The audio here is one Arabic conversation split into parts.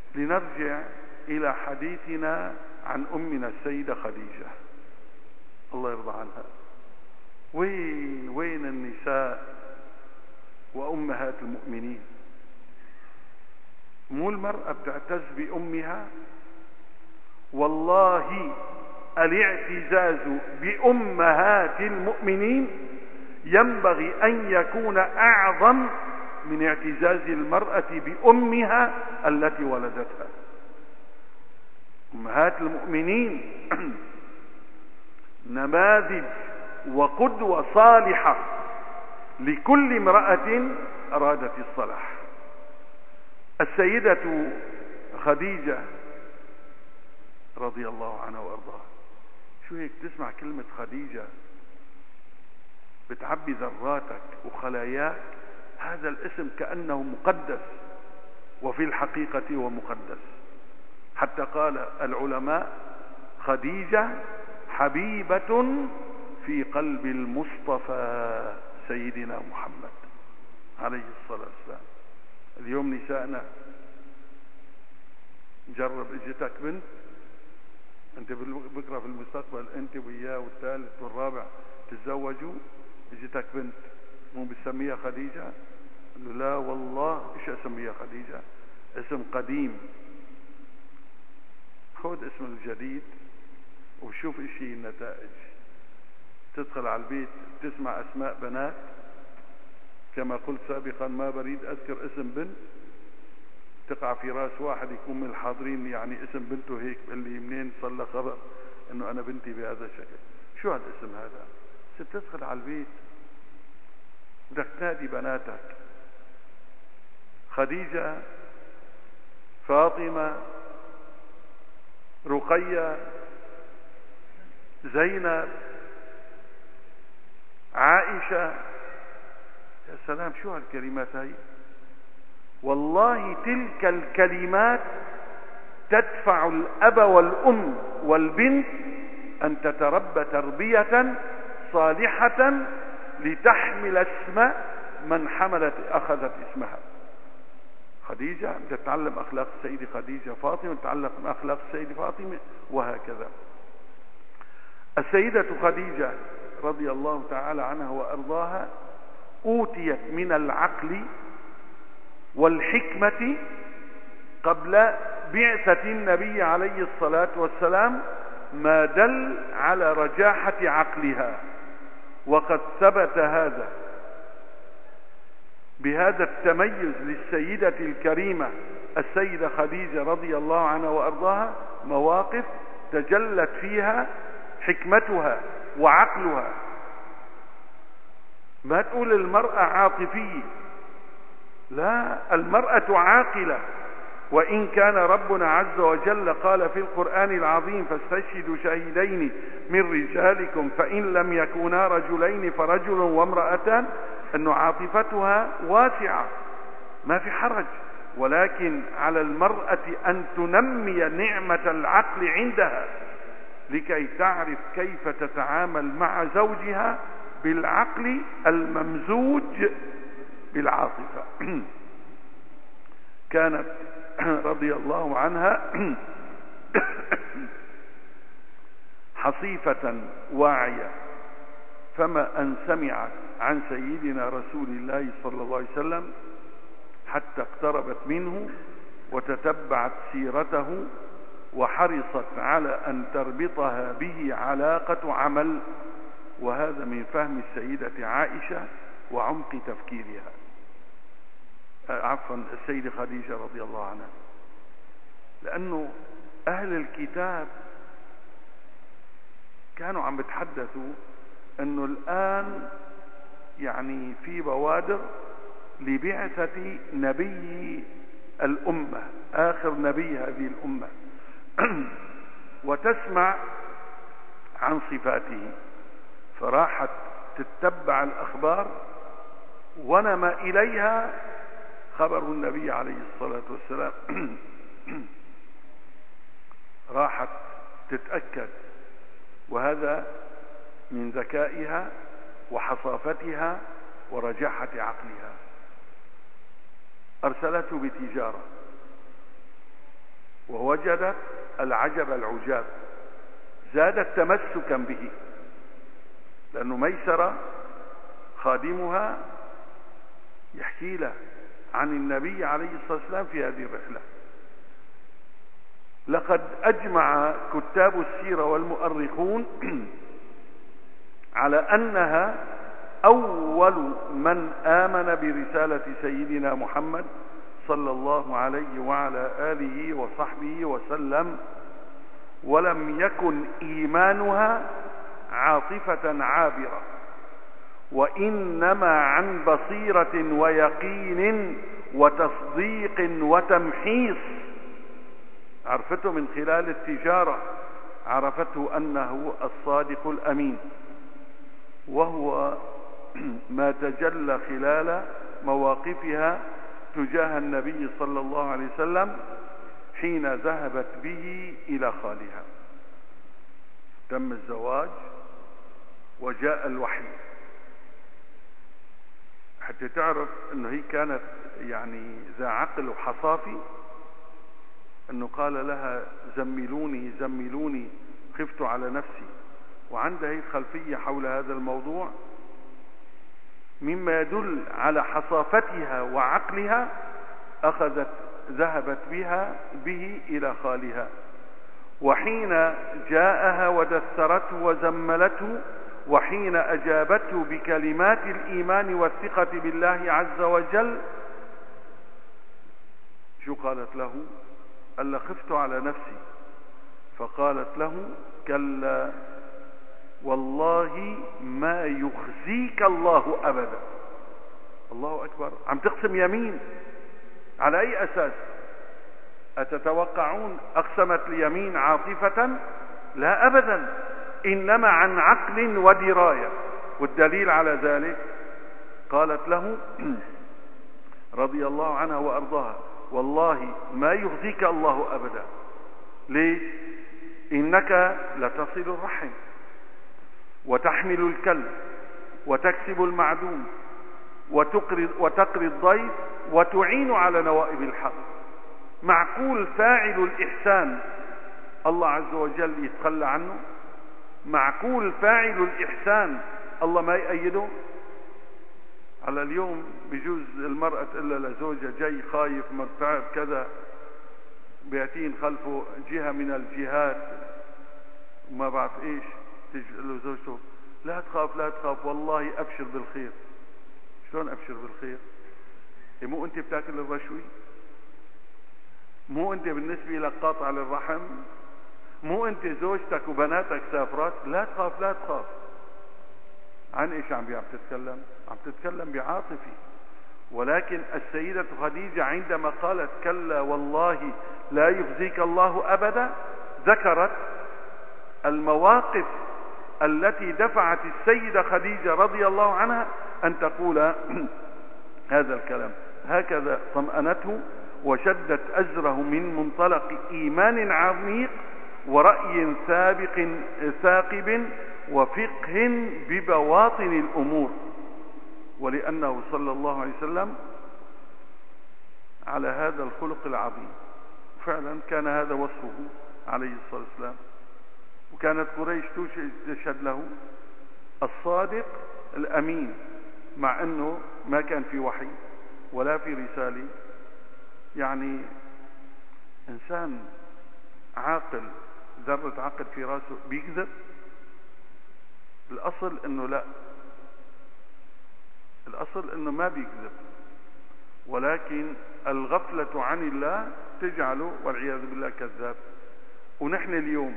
لنرجع إلى حديثنا عن أمنا السيدة خديجة الله يرضى عنها. وين النساء وأمهات المؤمنين؟ مو المرأة بتعتز بأمها؟ والله الاعتزاز بأمهات المؤمنين ينبغي أن يكون أعظم من اعتزاز المرأة بأمها التي ولدتها. أمهات المؤمنين نماذج وقدوة صالحة لكل امرأة أرادت الصلاح. السيدة خديجة رضي الله عنها وأرضاها، شو هيك تسمع كلمة خديجة بتعبي ذراتك وخلاياك؟ هذا الاسم كأنه مقدس، وفي الحقيقة هو مقدس. حتى قال العلماء خديجة حبيبة في قلب المصطفى سيدنا محمد عليه الصلاة والسلام. اليوم نسائنا، جرب اجتك بنت انت بكره في المستقبل انت وياه والثالث والرابع تتزوجوا، اجتك بنت مو بتسميها خديجة؟ قال له لا والله ايش اسميها خديجة؟ اسم قديم. خذ اسم الجديد وشوف ايش هي النتائج. تدخل على البيت تسمع اسماء بنات، كما قلت سابقا ما بريد اذكر اسم بنت تقع في راس واحد يكون من الحاضرين يعني اسم بنته هيك، اللي منين صار له خبر انه انا بنتي بهذا الشكل. شو هذا الاسم هذا؟ تدخل على البيت بدك تنادي بناتك خديجة، فاطمة، رقية، زينب، عائشة. يا سلام شو هالكلمات هاي! والله تلك الكلمات تدفع الأب والأم والبنت أن تتربى تربية صالحة لتحمل اسم من أخذت اسمها. خديجة تتعلم أخلاق السيدة خديجة، فاطمة تتعلم أخلاق السيدة فاطمة، وهكذا. السيدة خديجة رضي الله تعالى عنها وأرضاها أوتيت من العقل والحكمة قبل بعثة النبي عليه الصلاة والسلام ما دل على رجاحة عقلها، وقد ثبت هذا بهذا التميز للسيدة الكريمة السيدة خديجة رضي الله عنها وأرضاها مواقف تجلت فيها حكمتها وعقلها. ما تقول المرأة عاطفية، لا، المرأة عاقلة. وإن كان ربنا عز وجل قال في القرآن العظيم فاستشهدوا شهيدين من رجالكم فإن لم يكونا رجلين فرجل وامرأتان، أن عاطفتها واسعة ما في حرج، ولكن على المرأة أن تنمي نعمة العقل عندها لكي تعرف كيف تتعامل مع زوجها بالعقل الممزوج بالعاطفة. كانت رضي الله عنها حصيفة واعية، فما أن سمعت عن سيدنا رسول الله صلى الله عليه وسلم حتى اقتربت منه وتتبعت سيرته وحرصت على أن تربطها به علاقة عمل، وهذا من فهم السيدة عائشة وعمق تفكيرها، عفوا السيدة خديجة رضي الله عنها. لأنه أهل الكتاب كانوا عم بتحدثوا أنه الآن يعني في بوادر لبعثة نبي الأمة، آخر نبي هذه الأمة، وتسمع عن صفاته، فراحت تتبع الأخبار ونما إليها خبر النبي عليه الصلاة والسلام. راحت تتأكد، وهذا من ذكائها وحصافتها ورجاحة عقلها. أرسلته بتجارة، ووجدت العجب العجاب، زادت تمسكا به، لأنه ميسرة خادمها يحكي له عن النبي عليه الصلاة والسلام في هذه الرحلة. لقد أجمع كتاب السيرة والمؤرخون على أنها أول من آمن برسالة سيدنا محمد صلى الله عليه وعلى آله وصحبه وسلم، ولم يكن إيمانها عاطفة عابرة، وإنما عن بصيرة ويقين وتصديق وتمحيص. عرفته من خلال التجارة، عرفته أنه الصادق الأمين، وهو ما تجلى خلال مواقفها تجاه النبي صلى الله عليه وسلم حين ذهبت به إلى خالها. تم الزواج وجاء الوحي، حتى تعرف أنه هي كانت يعني ذا عقل وحصافي، أنه قال لها زملوني زملوني خفت على نفسي. وعندها هي خلفية حول هذا الموضوع مما يدل على حصافتها وعقلها. ذهبت به إلى خالها، وحين جاءها ودثرته وزملته، وحين أجابته بكلمات الإيمان والثقة بالله عز وجل، شو قالت له؟ قال خفت على نفسي، فقالت له كلا والله ما يخزيك الله أبدا. الله أكبر، عم تقسم يمين على أي أساس؟ أتتوقعون أقسمت اليمين عاطفة؟ لا أبدا، إنما عن عقل ودراية. والدليل على ذلك قالت له رضي الله عنها وأرضاها والله ما يخزيك الله أبدا. ليش؟ إنك لتصل الرحم وتحمل الكلب وتكسب المعدوم وتقري الضيف وتعين على نوائب الحق. معقول فاعل الإحسان الله عز وجل يتخلى عنه؟ معقول فاعل الإحسان الله ما يأيده؟ على اليوم بيجوز المرأة تقول لزوجها جاي خايف مرتعب كذا، بيأتين خلفه جهة من الجهات وما بعرف ايش، تيجي له زوجته لا تخاف لا تخاف والله أبشر بالخير. شلون أبشر بالخير؟ مو أنت بتاكل الرشوي؟ مو أنت بالنسبة لك قاطع للرحم؟ مو أنت زوجتك وبناتك سافرات؟ لا تخاف لا تخاف. عن إيش عم تتكلم؟ عم تتكلم بعاطفي. ولكن السيدة خديجة عندما قالت كلا والله لا يخزيك الله أبدا، ذكرت المواقف التي دفعت السيدة خديجة رضي الله عنها أن تقول هذا الكلام. هكذا طمأنته وشدت أزره من منطلق إيمان عميق ورأي ثاقب وفقه ببواطن الأمور. ولأنه صلى الله عليه وسلم على هذا الخلق العظيم، فعلا كان هذا وصفه عليه الصلاة والسلام. وكانت قريش تشهد له الصادق الأمين، مع أنه ما كان في وحي ولا في رسالة. يعني إنسان عاقل ذرة عقل في راسه بيكذب؟ الأصل أنه لا، الأصل أنه ما بيكذب، ولكن الغفلة عن الله تجعله والعياذ بالله كذاب. ونحن اليوم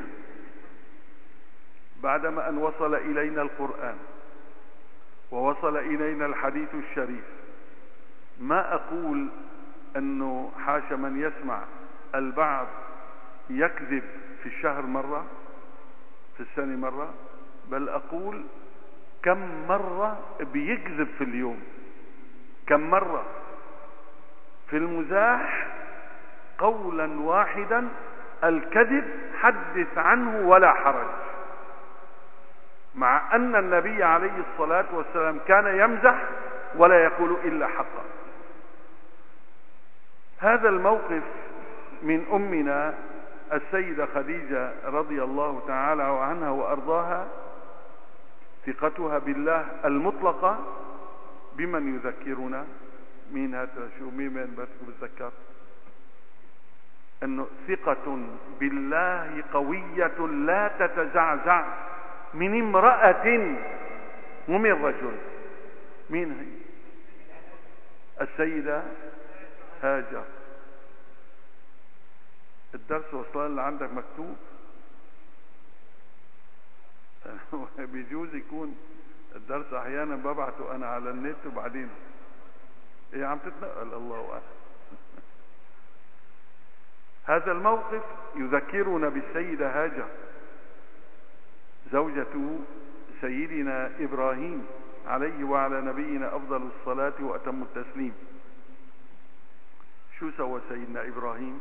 بعدما أن وصل إلينا القرآن ووصل إلينا الحديث الشريف، ما أقول أنه حاشا من يسمع البعض يكذب في الشهر مرة، في السنة مرة، بل أقول كم مرة بيكذب في اليوم، كم مرة في المزاح قولا واحدا الكذب حدث عنه ولا حرج، مع أن النبي عليه الصلاة والسلام كان يمزح ولا يقول إلا حقا. هذا الموقف من أمنا السيدة خديجة رضي الله تعالى عنها وأرضاها ثقتها بالله المطلقة بمن يذكرنا؟ مين هذا؟ شو مين بدكم بتذكر؟ انه ثقة بالله قوية لا تتزعزع من امرأة ومن رجل. مين هي؟ السيدة هاجر. الدرس وصل اللي عندك مكتوب؟ بيجوز يكون الدرس احيانا ببعته انا على النت وبعدين ايه عم تتنقل. الله اعلم. هذا الموقف يذكرنا بالسيدة هاجر زوجة سيدنا إبراهيم عليه وعلى نبينا أفضل الصلاة وأتم التسليم. شو سوى سيدنا إبراهيم؟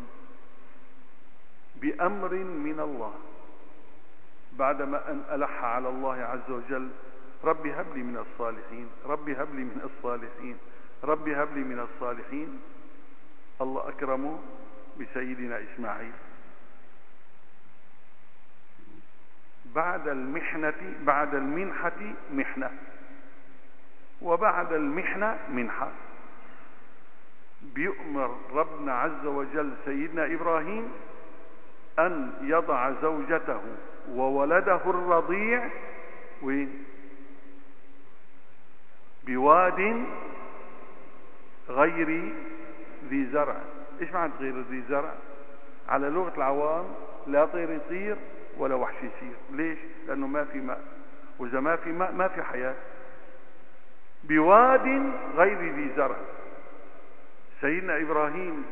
بأمر من الله بعدما أن ألح على الله عز وجل: ربي هب لي من الصالحين، ربي هب لي من الصالحين، ربي هب لي من الصالحين. الله أكرمه بسيدنا إسماعيل. بعد المنحة محنة، وبعد المحنة منحة. بيؤمر ربنا عز وجل سيدنا إبراهيم أن يضع زوجته وولده الرضيع بواد غير ذي زرع. ايش معنى غير ذي زرع؟ على لغة العوام لا طير يطير ولا وحش يسير. ليش؟ لأنه ما في ماء، وإذا ما في ماء ما في حياة. بواد غير ذي زرع. سيدنا إبراهيم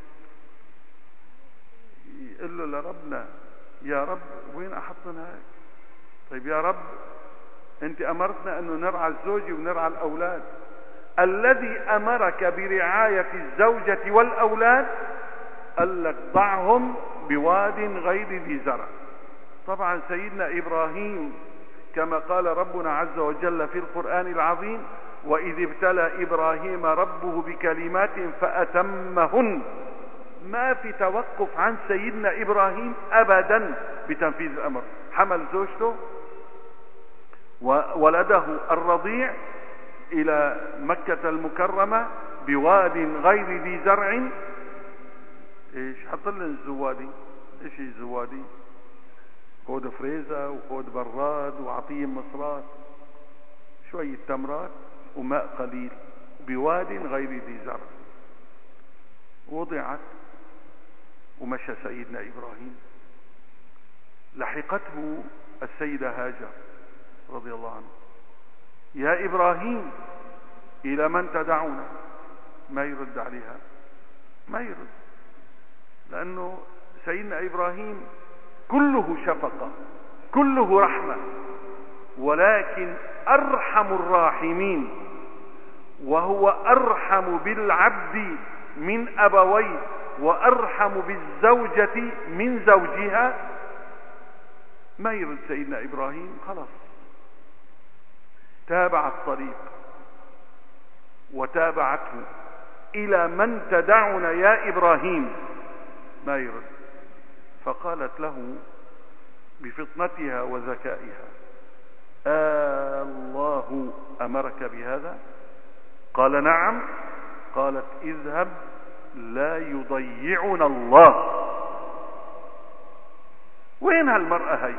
يقول له لربنا: يا رب وين أحطنا هيك؟ طيب يا رب أنت أمرتنا أنه نرعى الزوج ونرعى الأولاد. الذي أمرك برعاية الزوجة والأولاد قال لك ضعهم بواد غير ذي زرع. طبعا سيدنا إبراهيم كما قال ربنا عز وجل في القرآن العظيم: وإذ ابتلى إبراهيم ربه بكلمات فأتمهن. ما في توقف عن سيدنا إبراهيم أبدا بتنفيذ الأمر. حمل زوجته وولده الرضيع إلى مكة المكرمة بواد غير ذي زرع. ايش حط لنا الزوادي؟ ايش هي الزوادي؟ خود فريزة وخود براد وعطية مصرات، شوية تمرات وماء قليل، بواد غير ذي زرع. وضعت ومشى سيدنا إبراهيم. لحقته السيدة هاجر رضي الله عنها: يا إبراهيم إلى من تدعونا؟ ما يرد عليها، ما يرد، لأنه سيدنا إبراهيم كله شفقة، كله رحمة، ولكن أرحم الراحمين، وهو أرحم بالعبد من أبويه، وأرحم بالزوجة من زوجها. ما يرد سيدنا إبراهيم، خلاص تابع الطريق وتابعته: إلى من تدعنا يا إبراهيم؟ ما يرد. فقالت له بفطنتها وذكائها: الله أمرك بهذا؟ قال: نعم. قالت: اذهب لا يضيعنا الله. وين هالمرأة هي؟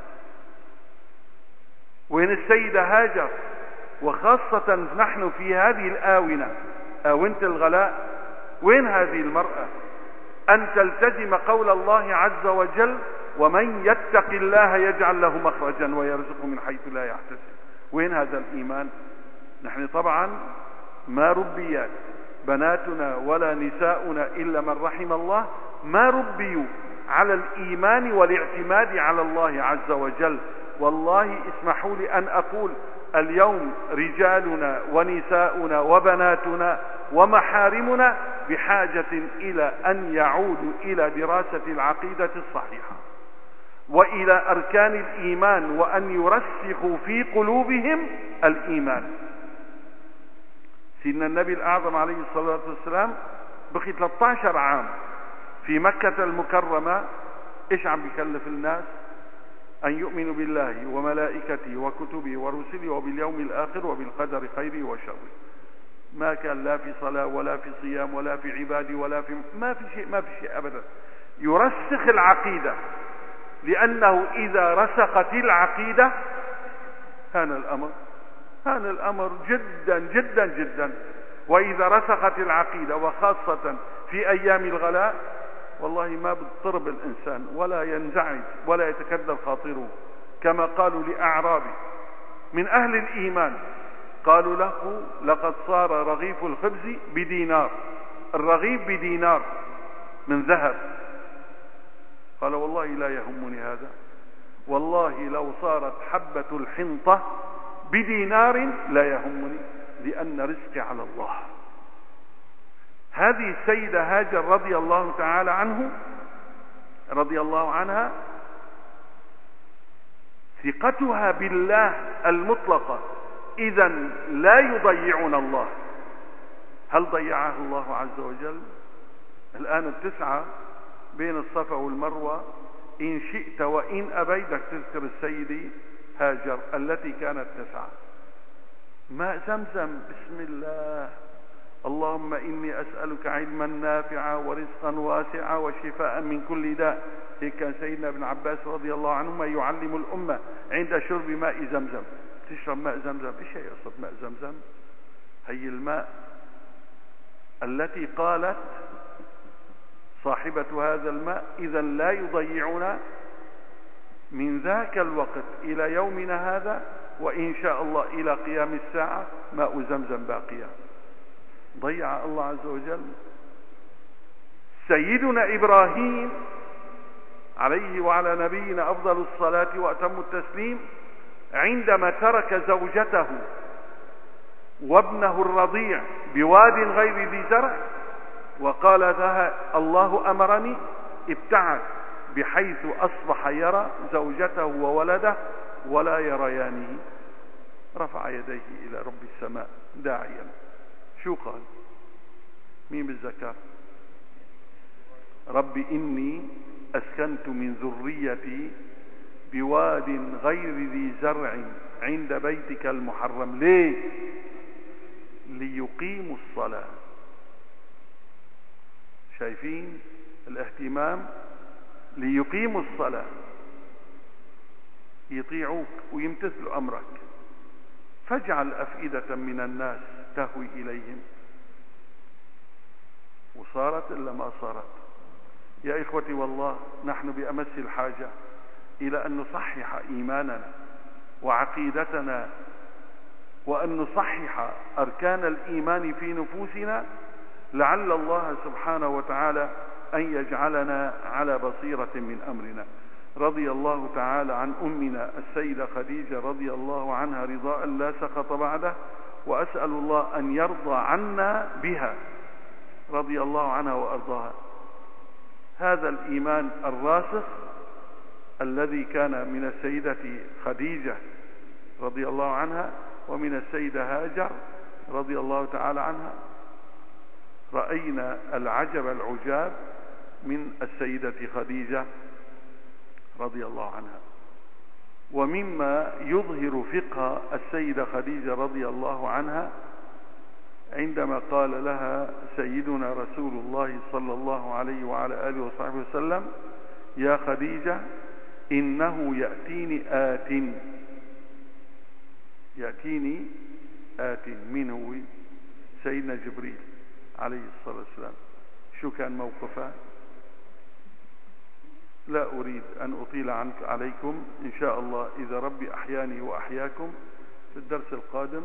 وين السيدة هاجر؟ وخاصة نحن في هذه الآونة، آونة الغلاء، وين هذه المرأة؟ أن تلتزم قول الله عز وجل: ومن يتق الله يجعل له مخرجا ويرزقه من حيث لا يحتسب. وين هذا الإيمان؟ نحن طبعا ما ربيات بناتنا ولا نساؤنا إلا من رحم الله، ما ربيوا على الإيمان والاعتماد على الله عز وجل. والله اسمحوا لي أن أقول: اليوم رجالنا ونساؤنا وبناتنا ومحارمنا بحاجة إلى أن يعودوا إلى دراسة العقيدة الصحيحة وإلى أركان الإيمان، وأن يرسخوا في قلوبهم الإيمان. سيدنا النبي الأعظم عليه الصلاة والسلام بقي 13 عام في مكة المكرمة إيش عم بيكلف الناس؟ أن يؤمنوا بالله وملائكته وكتبه ورسله وباليوم الآخر وبالقدر خيره وشره. ما كان لا في صلاة ولا في صيام ولا في عبادة ولا في ما في شيء أبدا. يرسخ العقيدة، لأنه إذا رسخت العقيدة هان الأمر جدا جدا جدا. وإذا رسخت العقيدة وخاصة في أيام الغلاء والله ما بتضطرب الإنسان ولا ينزعج ولا يتكدر خاطره. كما قالوا لأعرابي من أهل الإيمان، قالوا له لقد صار رغيف الخبز بدينار، الرغيف بدينار من ذهب. قال والله لا يهمني هذا، والله لو صارت حبة الحنطة بدينار لا يهمني، لأن رزقي على الله. هذه السيدة هاجر رضي الله تعالى عنها ثقتها بالله المطلقة، إذا لا يضيعون الله. هل ضيعها الله عز وجل؟ الآن بتسعى بين الصفا والمروة، إن شئت وإن أبيتك تذكر السيدة هاجر التي كانت تسعى. ماء زمزم، بسم الله، اللهم إني أسألك علما نافعا ورزقا واسعا وشفاء من كل داء. هيك كان سيدنا ابن عباس رضي الله عنهما يعلم الأمة عند شرب ماء زمزم. تشرب ماء زمزم، إيش هي قصة ماء زمزم؟ هي الماء التي قالت صاحبة هذا الماء إذا لا يضيعنا من ذاك الوقت إلى يومنا هذا، وإن شاء الله إلى قيام الساعة ماء زمزم باقية. ضيع الله عز وجل؟ سيدنا إبراهيم عليه وعلى نبينا أفضل الصلاة وأتم التسليم عندما ترك زوجته وابنه الرضيع بواد غير ذي زرع وقال لها الله أمرني، ابتعد بحيث أصبح يرى زوجته وولده ولا يريانه. رفع يديه إلى رب السماء داعيا. شو قال؟ مين بالذكر؟ رب إني أسكنت من ذريتي بواد غير ذي زرع عند بيتك المحرم. ليه؟ ليقيموا الصلاة. شايفين الاهتمام؟ ليقيموا الصلاة، يطيعوك ويمتثلوا أمرك. فاجعل أفئدة من الناس تهوي إليهم. وصارت إلا ما صارت. يا إخوتي والله نحن بأمس الحاجة إلى أن نصحح إيماننا وعقيدتنا، وأن نصحح أركان الإيمان في نفوسنا، لعل الله سبحانه وتعالى أن يجعلنا على بصيرة من أمرنا. رضي الله تعالى عن أمنا السيدة خديجة رضي الله عنها رضاء لا سخط بعده، وأسأل الله أن يرضى عنا بها رضي الله عنها وأرضاها. هذا الإيمان الراسخ الذي كان من السيدة خديجة رضي الله عنها ومن السيدة هاجر رضي الله تعالى عنها، رأينا العجب العجاب من السيدة خديجة رضي الله عنها. ومما يظهر فقه السيدة خديجة رضي الله عنها عندما قال لها سيدنا رسول الله صلى الله عليه وعلى آله وصحبه وسلم: يا خديجة إنه يأتيني آت. من هو؟ سيدنا جبريل عليه الصلاة والسلام. شو كان موقفه؟ لا أريد أن أطيل عليكم. إن شاء الله إذا ربي أحياني وأحياكم في الدرس القادم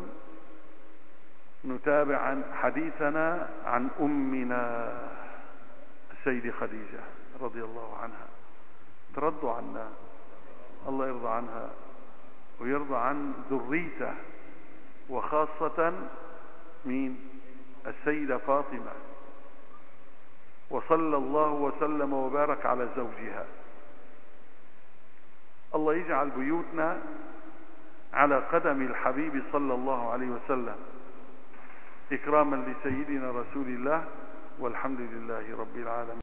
نتابع حديثنا عن أمنا السيدة خديجة رضي الله عنها. ترضوا عنا، الله يرضى عنها ويرضى عن ذريته، وخاصة مين؟ السيدة فاطمة. وصلى الله وسلم وبارك على زوجها. الله يجعل بيوتنا على قدم الحبيب صلى الله عليه وسلم إكراما لسيدنا رسول الله، والحمد لله رب العالمين.